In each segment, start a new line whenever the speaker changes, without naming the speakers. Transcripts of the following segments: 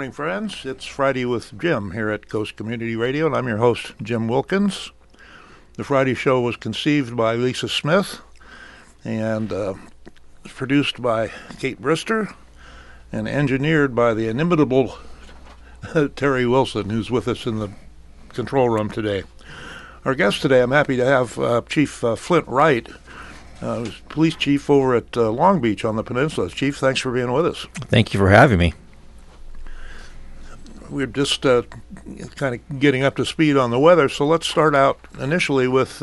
morning, friends. It's Friday with Jim here at Coast Community Radio, and I'm your host, Jim Wilkins. The Friday show was conceived by Lisa Smith and produced by Kate Brister and engineered by the inimitable Terry Wilson, who's with us in the control room today. Our guest today, I'm happy to have Chief Flint Wright, police chief over at Long Beach on the peninsula. Chief, thanks for being with us.
Thank you for having me.
We're just kind of getting up to speed on the weather, so let's start out initially with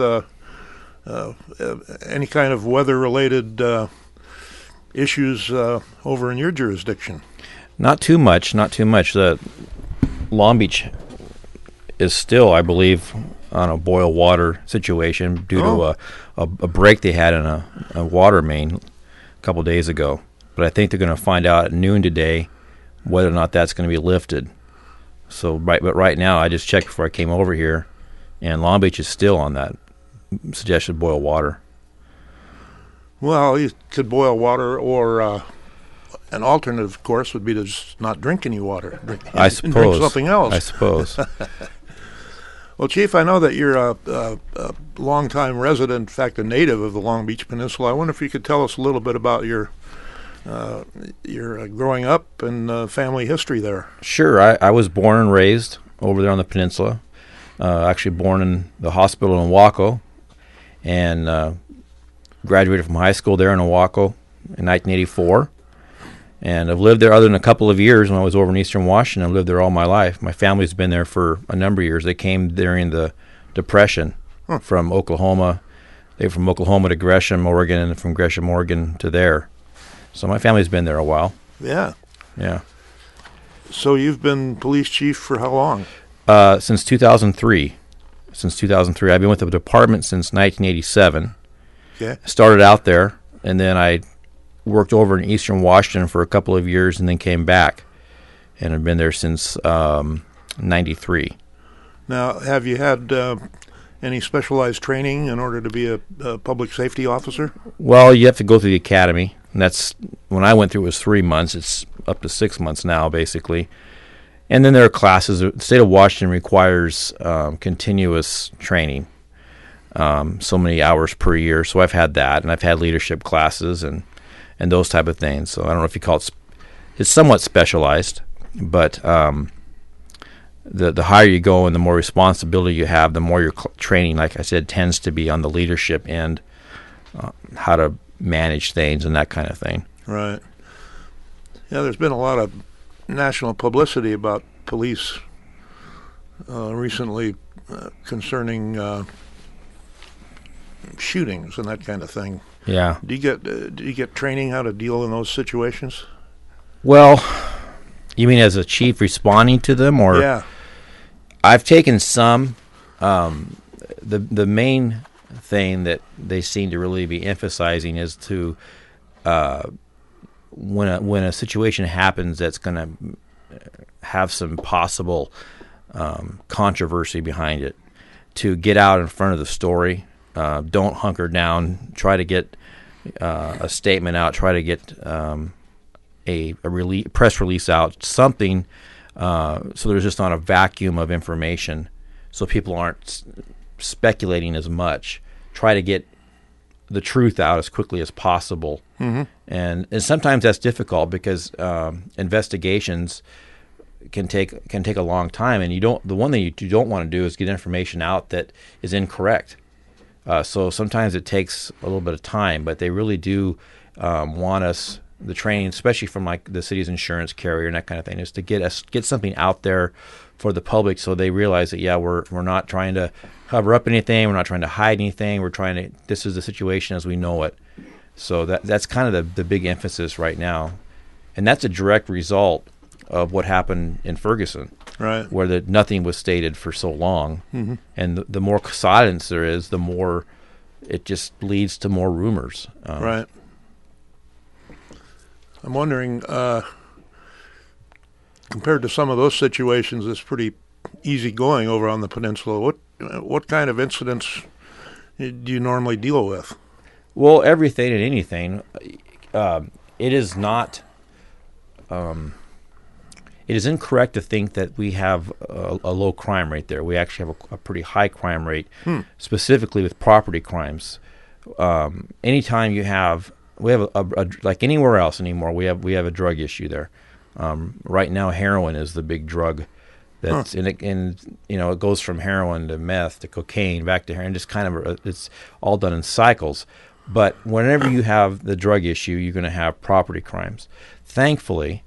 any kind of weather-related issues over in your jurisdiction. Not too much.
The Long Beach is still, I believe, on a boil water situation due to a break they had in a water main a couple days ago. But I think they're going to find out at noon today whether or not that's going to be lifted. So, but right now, I just checked before I came over here, and Long Beach is still on that suggested boil water.
Well, you could boil water, or an alternative, of course, would be to just not drink any water. Drink something else.
I suppose.
Well, Chief, I know that you're a longtime resident, in fact, a native of the Long Beach Peninsula. I wonder if you could tell us a little bit about your growing up and family history there.
Sure. I was born and raised over there on the peninsula. Actually born in the hospital in Waco, and graduated from high school there in Waco in 1984. And I've lived there other than a couple of years when I was over in Eastern Washington. I've lived there all my life. My family's been there for a number of years. They came during the Depression from Oklahoma. They were from Oklahoma to Gresham, Oregon, and from Gresham, Oregon to there. So my family's been there a while.
Yeah.
Yeah.
So you've been police chief for how long?
Since 2003. I've been with the department since 1987.
Okay.
Started out there, and then I worked over in Eastern Washington for a couple of years and then came back. And I've been there since 93.
Now, have you had any specialized training in order to be a public safety officer?
Well, you have to go through the academy. And that's, when I went through, it was 3 months. It's up to 6 months now, basically. And then there are classes. The state of Washington requires continuous training, so many hours per year. So I've had that, and I've had leadership classes and those type of things. So I don't know if you call it, it's somewhat specialized, but the higher you go and the more responsibility you have, the more your training, like I said, tends to be on the leadership end, how to manage things and that kind of thing.
Right. Yeah, there's been a lot of national publicity about police recently concerning shootings and that kind of thing.
Yeah.
Do you get training how to deal in those situations?
Well, you mean as a chief responding to them, or?
Yeah.
I've taken some. The main thing that they seem to really be emphasizing is to when a situation happens that's going to have some possible controversy behind it, to get out in front of the story. Don't hunker down. Try to get a statement out. Try to get a press release out. Something so there's just not a vacuum of information, so people aren't speculating as much. Try to get the truth out as quickly as possible. Mm-hmm. And sometimes that's difficult because investigations can take a long time, and the one thing you don't want to do is get information out that is incorrect. So sometimes it takes a little bit of time, but they really do want us, the training, especially from like the city's insurance carrier and that kind of thing, is to get something out there for the public so they realize that, we're not trying to cover up anything, we're not trying to hide anything, this is the situation as we know it. So that's kind of the big emphasis right now. And that's a direct result of what happened in Ferguson,
right?
Where nothing was stated for so long. Mm-hmm. And the more silence there is, the more it just leads to more rumors.
Right. I'm wondering, compared to some of those situations, it's pretty easy going over on the peninsula. What kind of incidents do you normally deal with?
Well, everything and anything. It is not. it is incorrect to think that we have a low crime rate there. We actually have a pretty high crime rate, specifically with property crimes. Anytime we have like anywhere else anymore, we have a drug issue there. Right now, heroin is the big drug. That's it goes from heroin to meth to cocaine back to heroin. Just kind of it's all done in cycles. But whenever you have the drug issue, you're going to have property crimes. Thankfully,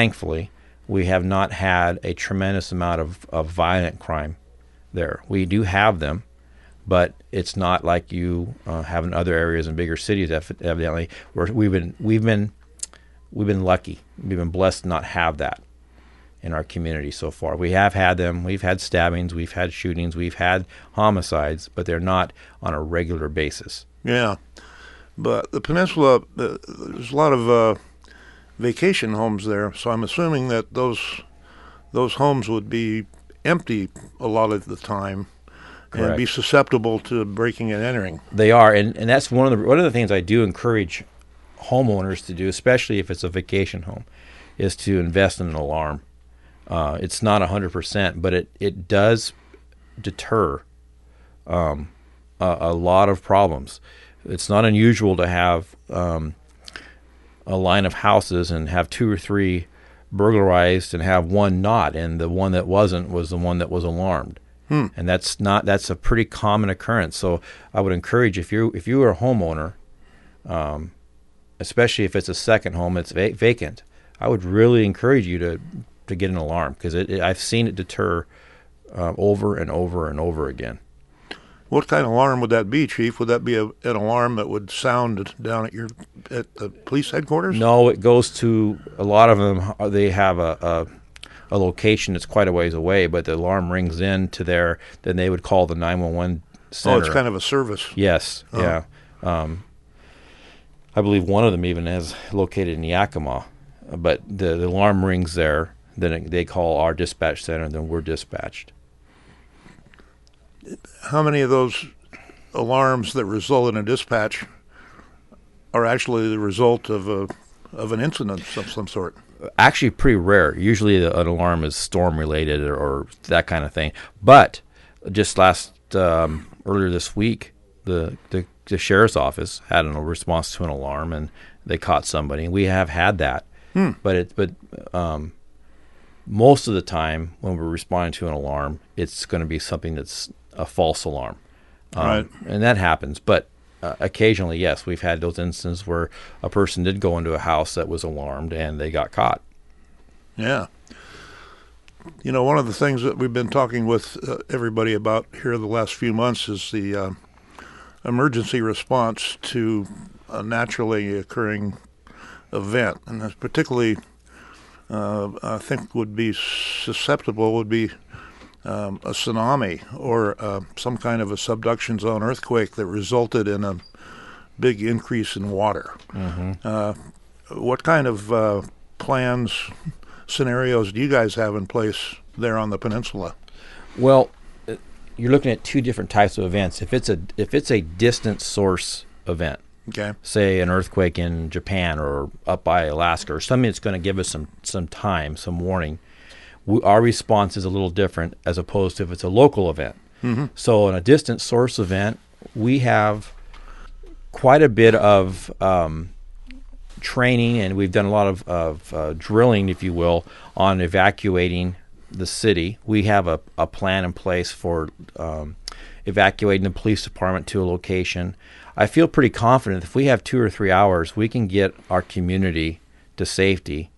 we have not had a tremendous amount of violent crime there. We do have them, but it's not like you have in other areas in bigger cities. Evidently, where we've been lucky. We've been blessed to not have that in our community so far. We have had them. We've had stabbings. We've had shootings. We've had homicides, but they're not on a regular basis.
Yeah, but the peninsula, there's a lot of vacation homes there, so I'm assuming that those homes would be empty a lot of the time. Correct. And be susceptible to breaking and entering.
They are, and that's one of the things I do encourage homeowners to do, especially if it's a vacation home, is to invest in an alarm. It's not 100%, but it does deter a lot of problems. It's not unusual to have a line of houses and have 2 or 3 burglarized and have one not, and the one that wasn't was the one that was alarmed. And that's a pretty common occurrence. So I would encourage, if you are a homeowner, especially if it's a second home, it's vacant, I would really encourage you to get an alarm, because I've seen it deter over and over and over again.
What kind of alarm would that be, Chief? Would that be an alarm that would sound down at the police headquarters?
No, it goes to a lot of them. They have a location that's quite a ways away, but the alarm rings in to there. Then they would call the 911 center.
Oh, it's kind of a service.
Yes, yeah. I believe one of them even is located in Yakima, but the alarm rings there. Then they call our dispatch center, and then we're dispatched.
How many of those alarms that result in a dispatch are actually the result of an incident of some sort?
Actually, pretty rare. Usually, an alarm is storm related or that kind of thing. But just earlier this week, the sheriff's office had a response to an alarm, and they caught somebody. We have had that, but most of the time when we're responding to an alarm, it's going to be something that's a false alarm,
right?
And that happens. But occasionally, yes, we've had those instances where a person did go into a house that was alarmed and they got caught.
Yeah. You know, one of the things that we've been talking with everybody about here the last few months is the emergency response to a naturally occurring event, and that's particularly, I think, would be susceptible would be a tsunami or some kind of a subduction zone earthquake that resulted in a big increase in water. What kind of plans, scenarios do you guys have in place there on the peninsula?
Well, you're looking at 2 different types of events. If it's a distant source event,
okay,
say an earthquake in Japan or up by Alaska or something that's going to give us some time, some warning, our response is a little different as opposed to if it's a local event. So in a distant source event, we have quite a bit of training, and we've done a lot of drilling, if you will, on evacuating the city. We have a plan in place for evacuating the police department to a location. I feel pretty confident if we have 2 or 3 hours, we can get our community to safety.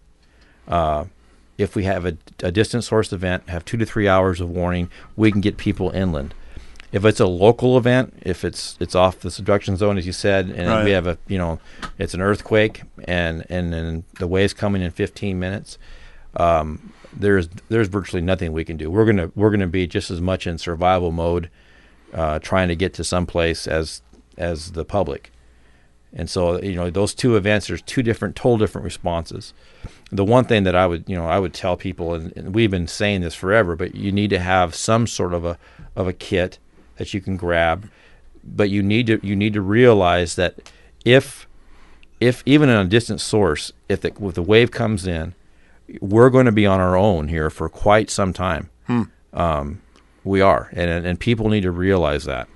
If we have a distant source event, have 2 to 3 hours of warning, we can get people inland. If it's a local event, if it's off the subduction zone, as you said, and right, we have it's an earthquake, and the wave's coming in 15 minutes, there's virtually nothing we can do. We're gonna be just as much in survival mode, trying to get to someplace as the public. And so, those 2 events, there's 2 total different responses. The one thing that I would tell people, and we've been saying this forever, but you need to have some sort of a kit that you can grab. But you need to realize that if even in a distant source, if the wave comes in, we're going to be on our own here for quite some time. We are, and people need to realize that,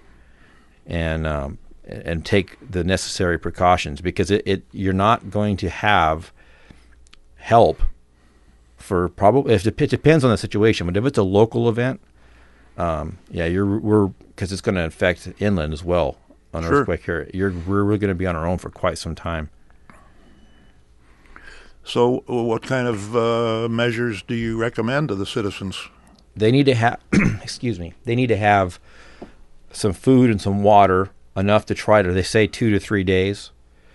and take the necessary precautions, because you're not going to have help for probably, if it depends on the situation, but if it's a local event, because it's going to affect inland as well on earthquake here. We're really going to be on our own for quite some time.
So, what kind of measures do you recommend to the citizens?
They need to have, they need to have some food and some water, enough to try to, they say 2 to 3 days.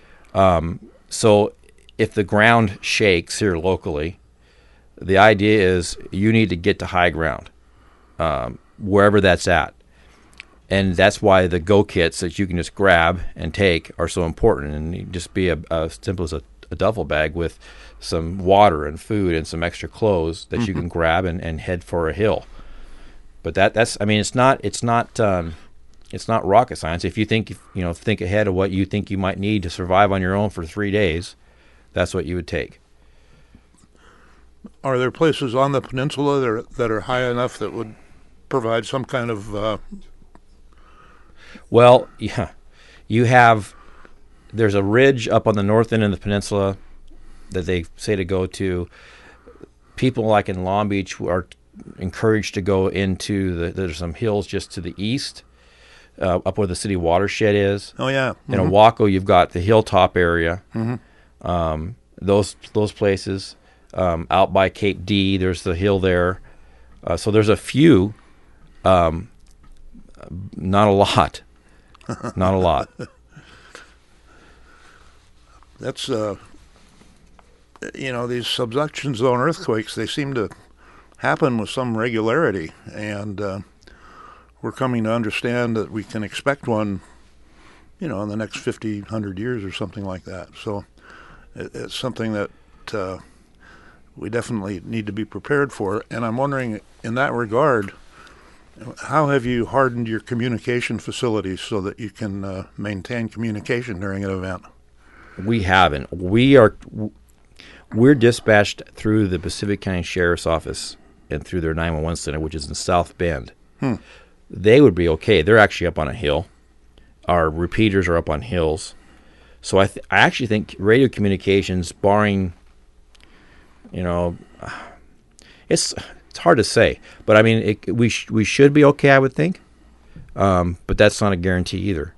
So if the ground shakes here locally, the idea is you need to get to high ground, wherever that's at. And that's why the go kits that you can just grab and take are so important. And you just be as simple as a duffel bag with some water and food and some extra clothes that you can grab and head for a hill. But that's I mean, it's not rocket science. If you think ahead of what you think you might need to survive on your own for 3 days, that's what you would take.
Are there places on the peninsula that are high enough that would provide some kind of
Well, yeah, there's a ridge up on the north end of the peninsula that they say to go to. People like in Long Beach are encouraged to go into there's some hills just to the east, up where the city watershed is.
Oh yeah.
In Oahu, you've got the hilltop area. Those places. Out by Cape D, there's the hill there. So there's a few, not a lot. Not a lot.
That's, these subduction zone earthquakes, they seem to happen with some regularity. And we're coming to understand that we can expect one, in the next 50, 100 years or something like that. So it's something that we definitely need to be prepared for. And I'm wondering, in that regard, how have you hardened your communication facilities so that you can maintain communication during an event?
We haven't. We're dispatched through the Pacific County Sheriff's Office and through their 911 center, which is in South Bend. They would be okay. They're actually up on a hill. Our repeaters are up on hills. So I actually think radio communications, barring, it's hard to say. But I mean, we should be okay, I would think. But that's not a guarantee either.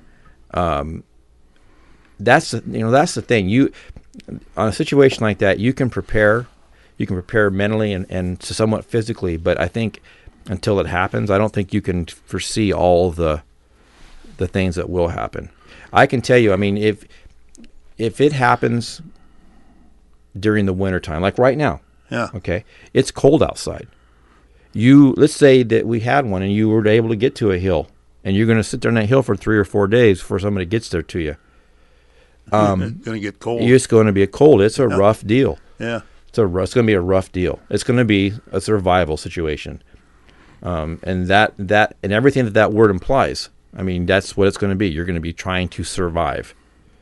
That's the thing. On a situation like that, you can prepare mentally and somewhat physically. But I think until it happens, I don't think you can foresee all the things that will happen. I can tell you, I mean, if it happens during the wintertime, like right now, okay, it's cold outside. Let's say that we had one and you were able to get to a hill, and you're going to sit there on that hill for 3 or 4 days before somebody gets there to you.
It's going to get cold.
It's going to be cold. It's a rough deal.
Yeah.
It's going to be a rough deal. It's going to be a survival situation. And that and everything that word implies. I mean, that's what it's going to be. You're going to be trying to survive.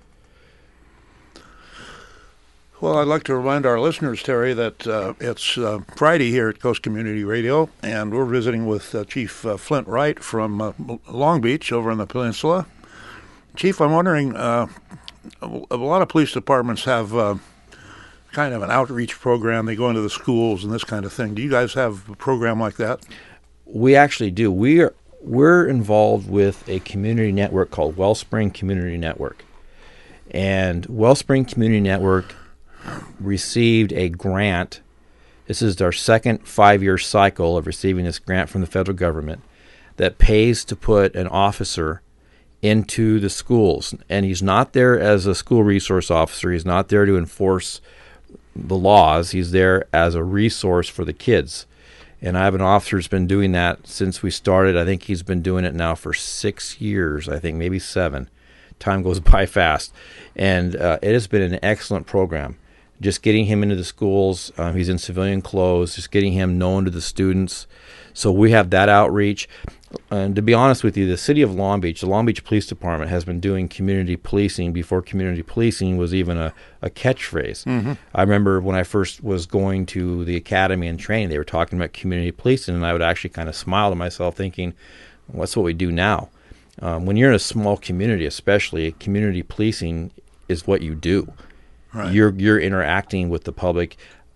Well, I'd like to remind our listeners, Terry, that it's Friday here at Coast Community Radio, and we're visiting with Chief Flint Wright from Long Beach over on the peninsula. Chief, I'm wondering, a lot of police departments have kind of an outreach program. They go into the schools and this kind of thing. Do you guys have a program like that?
We actually do. We're involved with a community network called Wellspring Community Network. And Wellspring Community Network received a grant. This is our second 5-year cycle of receiving this grant from the federal government that pays to put an officer into the schools. And he's not there as a school resource officer. He's not there to enforce the laws. He's there as a resource for the kids. And I have an officer who's been doing that since we started. I think he's been doing it now for 6 years, I think, maybe 7. Time goes by fast. And it has been an excellent program. just getting him into the schools. He's in civilian clothes, just getting him known to the students. So we have that outreach. And to be honest with you, the city of Long Beach, the Long Beach Police Department, has been doing community policing before community policing was even a catchphrase.
Mm-hmm.
I remember when I first was going to the academy and training, they were talking about community policing, and I would actually kind of smile to myself thinking, well, that's what we do now. When you're in a small community, especially, community policing is what you do.
Right.
You're interacting with the public.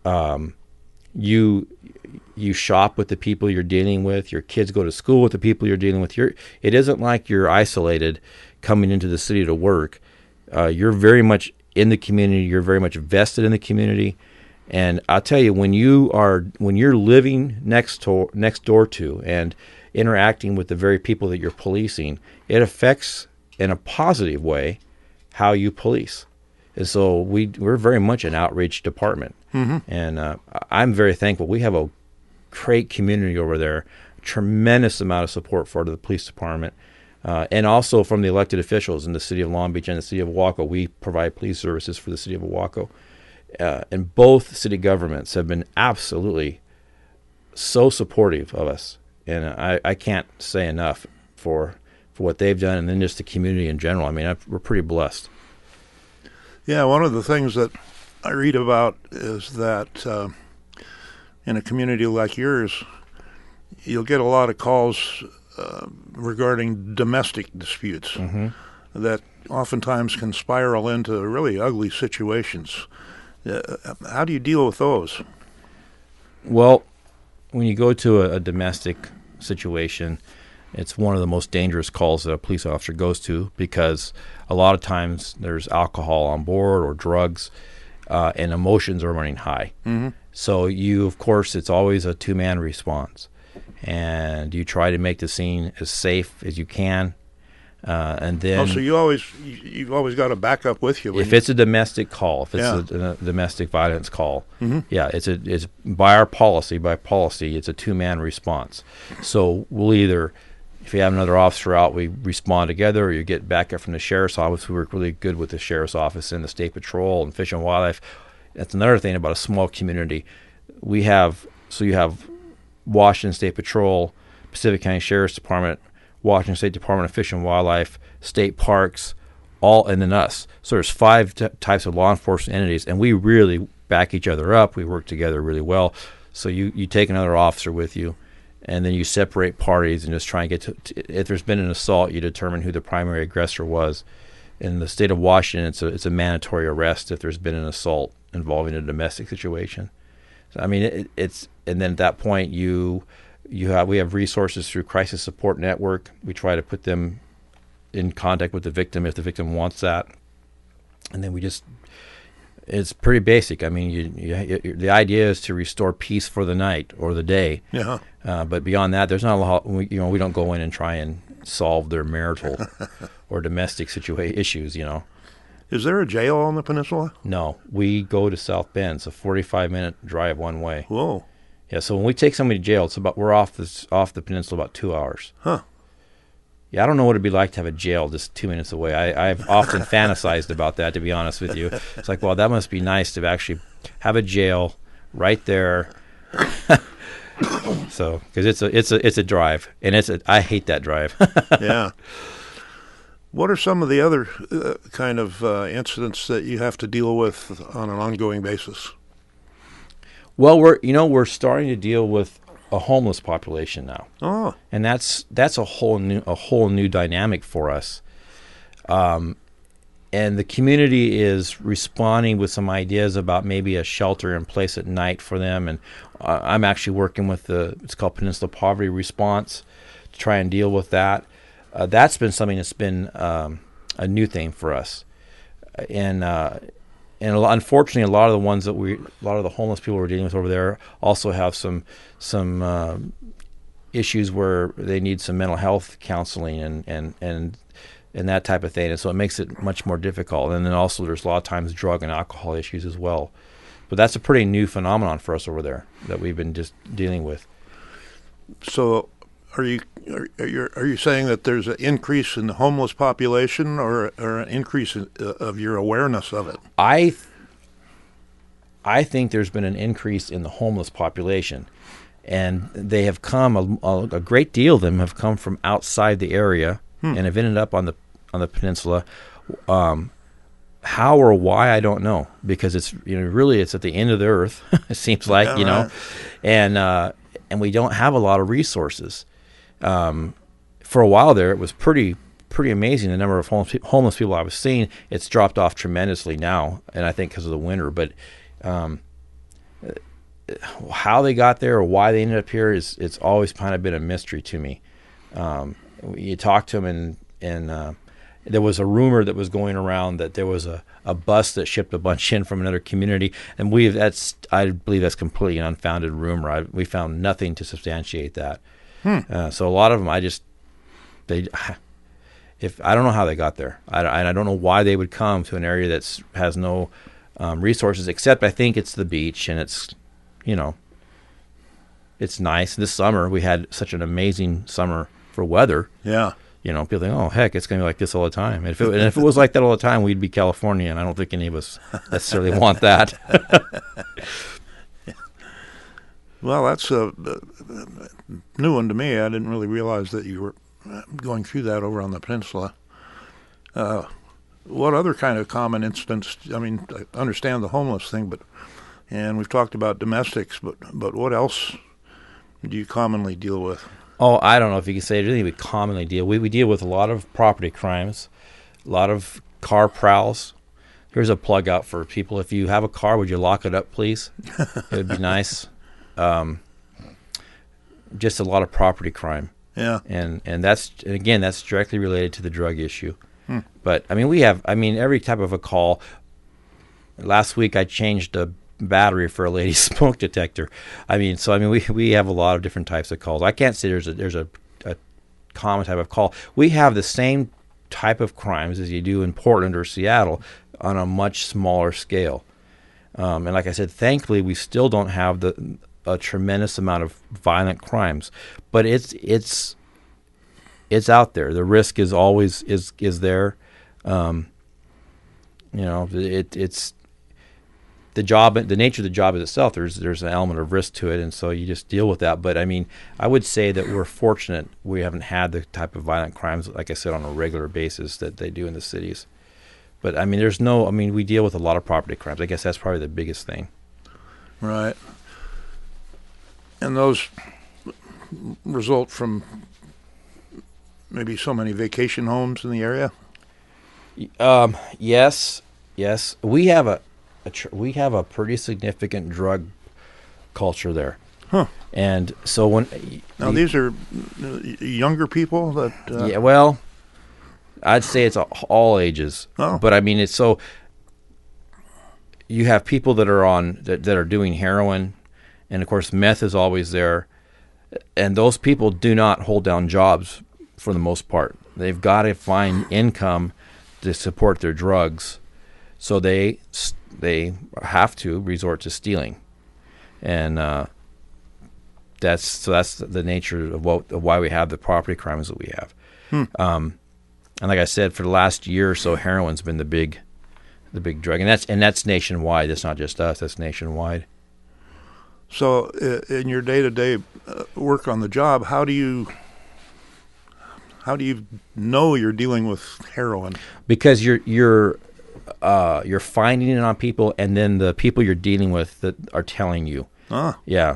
You shop with the people you're dealing with. Your kids go to school with the people you're dealing with. It isn't like you're isolated coming into the city to work. You're very much in the community. You're very much vested in the community. And I'll tell you, when you're living next door to and interacting with the very people that you're policing, it affects in a positive way how you police. And so we're very much an outreach department.
Mm-hmm.
And I'm very thankful. We have a great community over there, tremendous amount of support for the police department, and also from the elected officials in the city of Long Beach and the city of Owaco. We provide police services for the city of Owaco. And both city governments have been absolutely so supportive of us. And I can't say enough for what they've done, and then just the community in general. I mean, we're pretty blessed.
Yeah, one of the things that I read about is that in a community like yours, you'll get a lot of calls regarding domestic disputes
Mm-hmm.
that oftentimes can spiral into really ugly situations. How do you deal with those?
Well, when you go to a domestic situation, it's one of the most dangerous calls that a police officer goes to, because a lot of times there's alcohol on board or drugs, and emotions are running high.
Mm-hmm.
So of course, it's always a two-man response, and you try to make the scene as safe as you can. And then,
so you've always got a backup with you.
If it's a domestic call, if it's a domestic violence call,
mm-hmm.
yeah, it's by policy, it's a two-man response. So we'll either, if you have another officer out, we respond together, or you get backup from the sheriff's office. We work really good with the sheriff's office and the state patrol and Fish and Wildlife. That's another thing about a small community. You have Washington State Patrol, Pacific County Sheriff's Department, Washington State Department of Fish and Wildlife, state parks, all, and then us. So there's 5 types of law enforcement entities, and we really back each other up. We work together really well. So you take another officer with you, and then you separate parties and just try and get to if there's been an assault, you determine who the primary aggressor was. In the state of Washington, it's a mandatory arrest if there's been an assault involving a domestic situation. So, I mean, and then at that point we have resources through Crisis Support Network. We try to put them in contact with the victim if the victim wants that, and then it's pretty basic. I mean, the idea is to restore peace for the night or the day.
Yeah.
But beyond that, there's not a lot. We don't go in and try and solve their marital or domestic issues.
Is there a jail on the peninsula?
No, we go to South Bend. It's a 45-minute drive one way.
Whoa.
Yeah, so when we take somebody to jail, we're off the peninsula about 2 hours.
Huh.
Yeah, I don't know what it'd be like to have a jail just 2 minutes away. I've often fantasized about that, to be honest with you. It's like, well, that must be nice to actually have a jail right there. So, because it's a drive, and I hate that drive.
Yeah. What are some of the other kind of incidents that you have to deal with on an ongoing basis?
Well, we're starting to deal with a homeless population now.
Oh.
And that's a whole new dynamic for us. And the community is responding with some ideas about maybe a shelter in place at night for them. And I'm actually working with it's called Peninsula Poverty Response to try and deal with that. That's been something that's been a new thing for us. And unfortunately, a lot of the homeless people we're dealing with over there also have some issues where they need some mental health counseling and that type of thing, and so it makes it much more difficult. And then also there's a lot of times drug and alcohol issues as well. But that's a pretty new phenomenon for us over there that we've been just dealing with.
So, are you saying that there's an increase in the homeless population, or an increase of your awareness of it?
I think there's been an increase in the homeless population, and they have come. A great deal of them have come from outside the area and have ended up on the peninsula. How or why, I don't know, because it's really it's at the end of the earth. It seems like
right.
and we don't have a lot of resources. For a while there, it was pretty amazing the number of homeless people I was seeing. It's dropped off tremendously now, and I think because of the winter. But how they got there or why they ended up here it's always kind of been a mystery to me. You talk to them, and there was a rumor that was going around that there was a bus that shipped a bunch in from another community, and I believe that's completely an unfounded rumor. We found nothing to substantiate that. So a lot of them, I don't know how they got there. I don't know why they would come to an area that has no resources, except I think it's the beach, and it's it's nice. This summer we had such an amazing summer for weather.
Yeah.
People think, oh heck, it's going to be like this all the time. And if it was like that all the time, we'd be California, and I don't think any of us necessarily want that.
Well, that's a new one to me. I didn't really realize that you were going through that over on the peninsula. What other kind of common incidents? I mean, I understand the homeless thing, and we've talked about domestics, but what else do you commonly deal with?
Oh, I don't know if you can say it. Really, we commonly deal. We deal with a lot of property crimes, a lot of car prowls. Here's a plug out for people. If you have a car, would you lock it up, please? It would be nice. Just a lot of property crime.
Yeah.
And that's directly related to the drug issue. But we have every type of a call. Last week I changed a battery for a lady's smoke detector. We have a lot of different types of calls. I can't say there's a common type of call. We have the same type of crimes as you do in Portland or Seattle on a much smaller scale. And like I said, thankfully we still don't have a tremendous amount of violent crimes, but it's out there. The risk is always is there. It's the job, the nature of the job itself. There's an element of risk to it, and so you just deal with that. But I would say that we're fortunate we haven't had the type of violent crimes, like I said, on a regular basis that they do in the cities. But we deal with a lot of property crimes. I guess that's probably the biggest thing.
Right. And those result from maybe so many vacation homes in the area?
Yes. We have a pretty significant drug culture there.
Huh.
And so
these are younger people that.
Yeah. Well, I'd say it's all ages.
Oh.
But it's so. You have people that are that are doing heroin, and of course meth is always there, and those people do not hold down jobs for the most part. They've got to find income to support their drugs, so they have to resort to stealing, and that's the nature of why we have the property crimes that we have. And like I said, for the last year or so, heroin's been the big drug, and that's nationwide. It's not just us; that's nationwide.
So, in your day-to-day work on the job, how do you know you're dealing with heroin? Because
you're finding it on people, and then the people you're dealing with that are telling you. Yeah.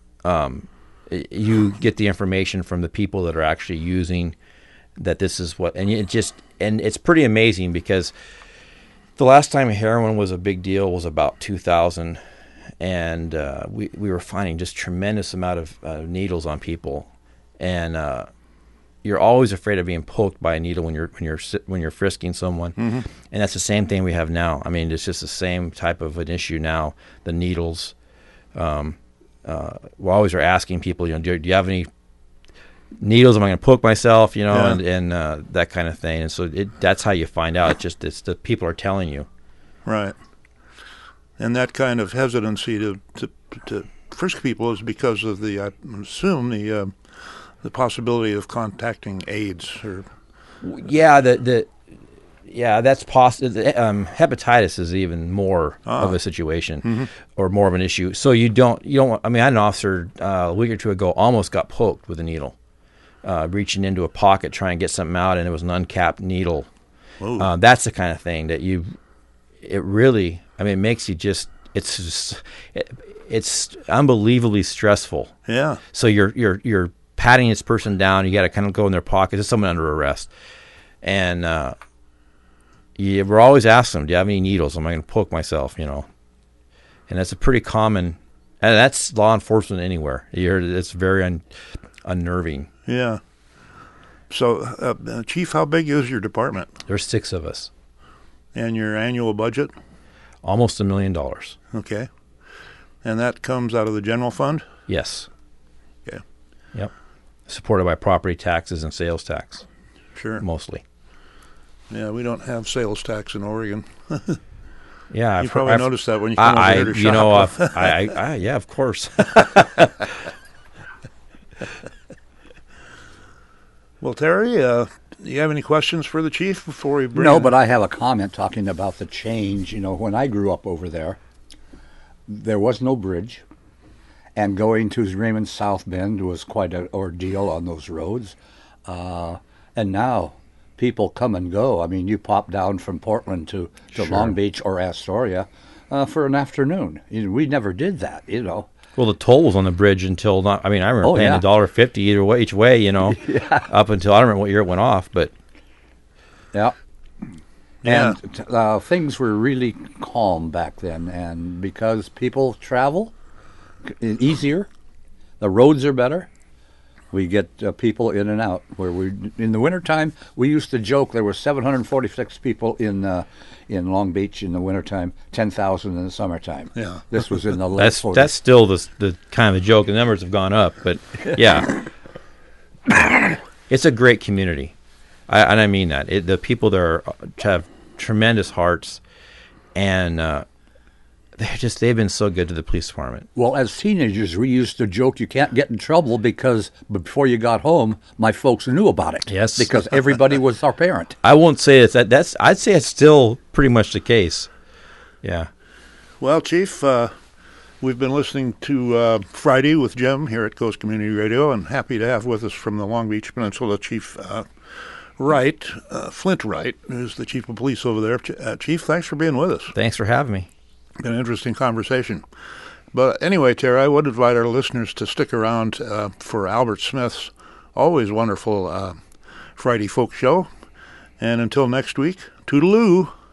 You get the information from the people that are actually using that this is what, and it's pretty amazing because the last time heroin was a big deal was about 2000, and we were finding just tremendous amount of needles on people, and you're always afraid of being poked by a needle when you're frisking someone,
mm-hmm.
and that's the same thing we have now. It's just the same type of an issue now. The needles. We always are asking people, do you have any needles? Am I going to poke myself?
Yeah.
and that kind of thing. And so that's how you find out. It's the people are telling you.
Right. And that kind of hesitancy to frisk people is because of I assume the possibility of contacting AIDS or.
Yeah, Yeah, that's possible. Hepatitis is even more of a situation, or more of an issue. So you don't. I mean, I had an officer a week or two ago almost got poked with a needle, reaching into a pocket trying to get something out, and it was an uncapped needle. That's the kind of thing that it really. I mean, it makes you just. It's unbelievably stressful.
Yeah.
So you're patting this person down. You got to kind of go in their pocket. There's someone under arrest, and we're always asking them, "Do you have any needles? Am I going to poke myself?" And that's a pretty common. And that's law enforcement anywhere. It's very unnerving.
Yeah. So, Chief, how big is your department?
There's 6 of us.
And your annual budget?
Almost $1 million.
Okay. And that comes out of the general fund?
Yes.
Okay.
Yep. Supported by property taxes and sales tax.
Sure.
Mostly.
Yeah, we don't have sales tax in Oregon.
Yeah,
you probably noticed that when you come over here to shop.
Yeah, of course.
Well, Terry, do you have any questions for the chief before we bring?
No, but I have a comment talking about the change. When I grew up over there was no bridge, and going to Raymond South Bend was quite an ordeal on those roads. And now people come and go. I mean, you pop down from Portland to
Sure.
Long Beach or Astoria for an afternoon. We never did that,
Well, the toll was on the bridge until I remember paying $1.50 either way, each way,
Yeah.
up until I don't remember what year it went off, but
Yeah.
Yeah.
And things were really calm back then, and because people travel easier, the roads are better. We get people in and out. In the wintertime, we used to joke there were 746 people in Long Beach in the wintertime, 10,000 in the summertime.
Yeah.
This was in the late 40s.
that's still the kind of a joke. The numbers have gone up, but yeah, it's a great community, and I mean that. The people there have tremendous hearts, and they've been so good to the police department.
Well, as teenagers, we used to joke you can't get in trouble because before you got home, my folks knew about it.
Yes.
Because everybody was our parent.
I won't say that's I'd say it's still pretty much the case. Yeah.
Well, Chief, we've been listening to Friday with Jim here at Coast Community Radio, and happy to have with us from the Long Beach Peninsula Chief Wright, Flint Wright, who's the chief of police over there. Chief, thanks for being with us.
Thanks for having me.
Been an interesting conversation. But anyway, Terry, I would invite our listeners to stick around for Albert Smith's always wonderful Friday Folk Show. And until next week, toodaloo.